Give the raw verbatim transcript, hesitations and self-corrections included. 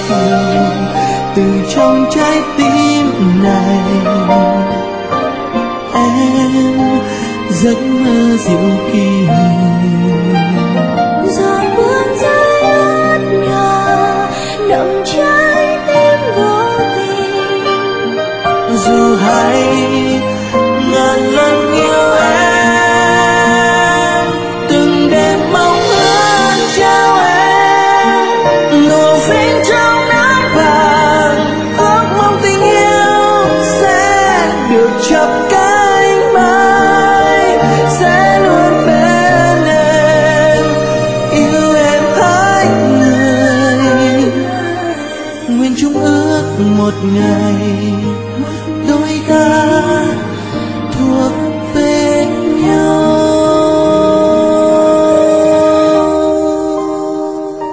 chiều từ trong trái tim này. Em giấc mơ dịu kỳ giọt buồn rơi ướt nhòa đậm trái tim vô tình. dù hay ngàn lần yêu em, từng đêm mong ước trao em nụ phím trong nắng vàng, ước mong tình yêu sẽ được chập cánh mãi, sẽ luôn bên em, yêu em hết người. Nguyện chung ước một ngày đôi ta